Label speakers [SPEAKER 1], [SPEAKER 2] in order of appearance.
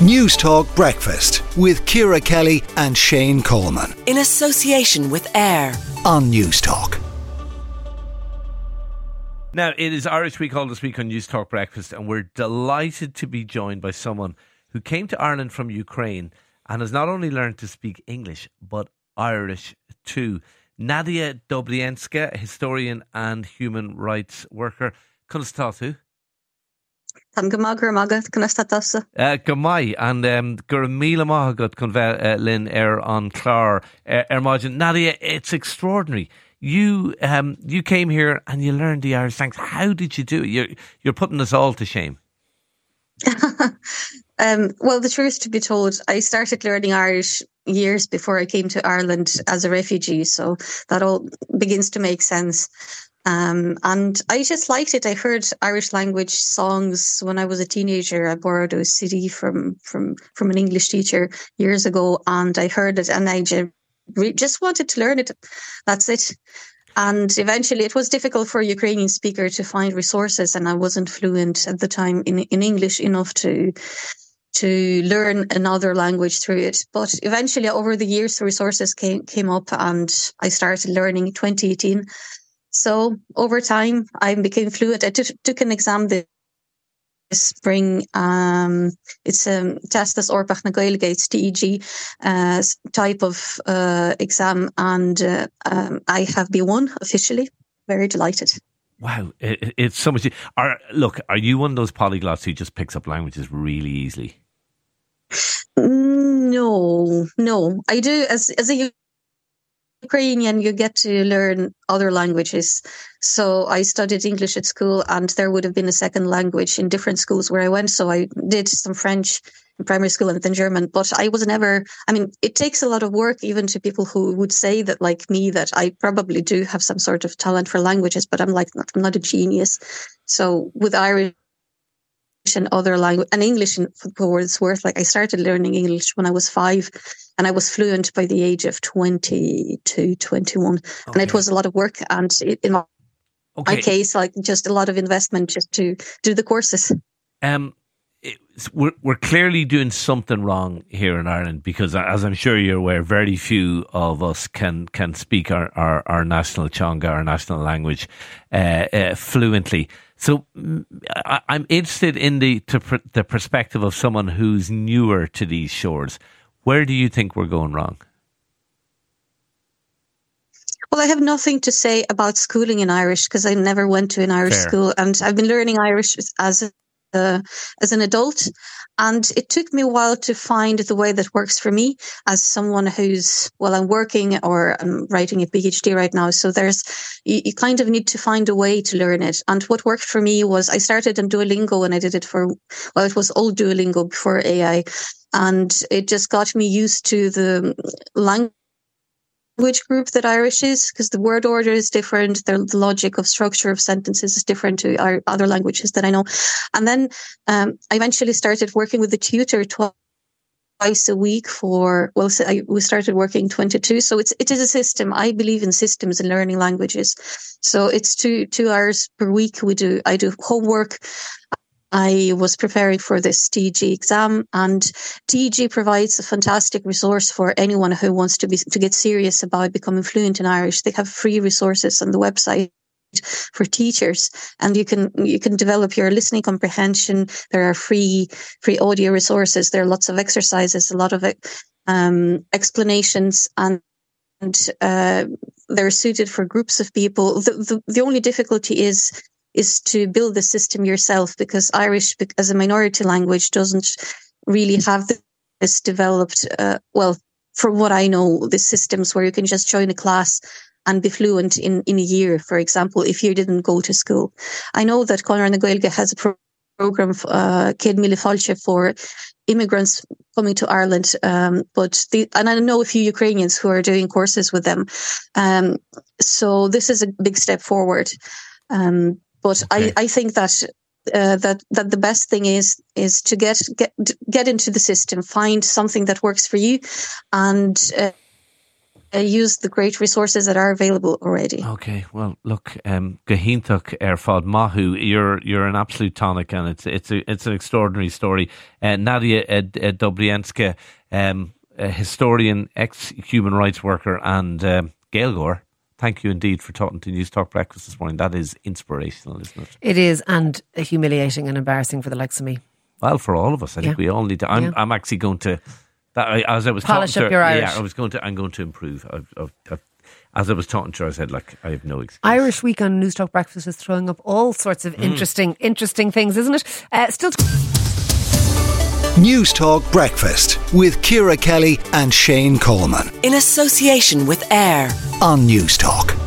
[SPEAKER 1] News Talk Breakfast with Ciara Kelly and Shane Coleman.
[SPEAKER 2] In association with AIR
[SPEAKER 1] on News Talk.
[SPEAKER 3] Now, it is Irish Week all this week on News Talk Breakfast, and we're delighted to be joined by someone who came to Ireland from Ukraine and has not only learned to speak English, but Irish too. Nadia Dobrienska, historian and human rights worker. Kunstatu. Gamai and gur míle maith chun bheith linn an chlár margin. Nadia, it's extraordinary. You came here and you learned the Irish language. How did you do it? You're putting us all to shame.
[SPEAKER 4] Well, the truth to be told, I started learning Irish years before I came to Ireland as a refugee, so that all begins to make sense. And I just liked it. I heard Irish language songs when I was a teenager. I borrowed a CD from an English teacher years ago, and I heard it, and I just wanted to learn it. That's it. And eventually it was difficult for a Ukrainian speaker to find resources, and I wasn't fluent at the time in English enough to learn another language through it. But eventually over the years, the resources came up and I started learning in 2018. So over time, I became fluent. I took an exam this spring. It's a Testas Orpach na Gaeilge, it's TEG type of exam, and I have B1 officially. Very delighted.
[SPEAKER 3] Wow, it's so much. Are you one of those polyglots who just picks up languages really easily?
[SPEAKER 4] No. I do as a Ukrainian, you get to learn other languages. So I studied English at school, and there would have been a second language in different schools where I went. So I did some French in primary school and then German, but I was never, it takes a lot of work even to people who would say that, like me, that I probably do have some sort of talent for languages, but I'm not a genius. So with Irish and other language and English, for what it's worth, like I started learning English when I was 5 and I was fluent by the age of 22, 21. Okay. And it was a lot of work, and in my case, like just a lot of investment just to do the courses.
[SPEAKER 3] We're clearly doing something wrong here in Ireland, because as I'm sure you're aware, very few of us can speak our national Teanga, our national language, fluently. So I'm interested in the perspective of someone who's newer to these shores. Where do you think we're going wrong?
[SPEAKER 4] Well, I have nothing to say about schooling in Irish because I never went to an Irish school, and I've been learning Irish as an adult, and it took me a while to find the way that works for me as someone who's, I'm working or I'm writing a PhD right now. So you kind of need to find a way to learn it. And what worked for me was I started on Duolingo, and I did it it was old Duolingo before AI. And it just got me used to the language group that Irish is, because the word order is different. The logic of structure of sentences is different to our other languages that I know. And then I eventually started working with a tutor twice a week we started working 22. So it is a system. I believe in systems and learning languages. So it's 2 hours per week. I do homework. I was preparing for this TEG exam, and TEG provides a fantastic resource for anyone who wants to get serious about becoming fluent in Irish. They have free resources on the website for teachers, and you can develop your listening comprehension. There are free audio resources. There are lots of exercises, a lot of explanations, and they're suited for groups of people. The only difficulty is to build the system yourself, because Irish, as a minority language, doesn't really have this developed, from what I know, the systems where you can just join a class and be fluent in a year, for example, if you didn't go to school. I know that Conor na Gaeilge has a program, Céad Míle Fáilte, for immigrants coming to Ireland, and I know a few Ukrainians who are doing courses with them. So this is a big step forward. But okay. I think that the best thing is to get into the system, find something that works for you, and use the great resources that are available already.
[SPEAKER 3] Okay, well, look, Gahintuk Fod Mahu, you're an absolute tonic, and it's an extraordinary story. Nadia Dobrienska, a historian, ex-human rights worker, and Gaeilgeoir, thank you indeed for talking to News Talk Breakfast this morning. That is inspirational, isn't it?
[SPEAKER 5] It is, and humiliating and embarrassing for the likes of me.
[SPEAKER 3] Well, for all of us, I think we all need to. I'm actually going to. As I was
[SPEAKER 5] polish up your Irish.
[SPEAKER 3] Yeah, I'm going to improve. As I was talking to her, I said, like, I have no excuse.
[SPEAKER 5] Irish Week on News Talk Breakfast is throwing up all sorts of interesting things, isn't it?
[SPEAKER 1] News Talk Breakfast with Ciara Kelly and Shane Coleman
[SPEAKER 2] in association with AIR
[SPEAKER 1] on News Talk.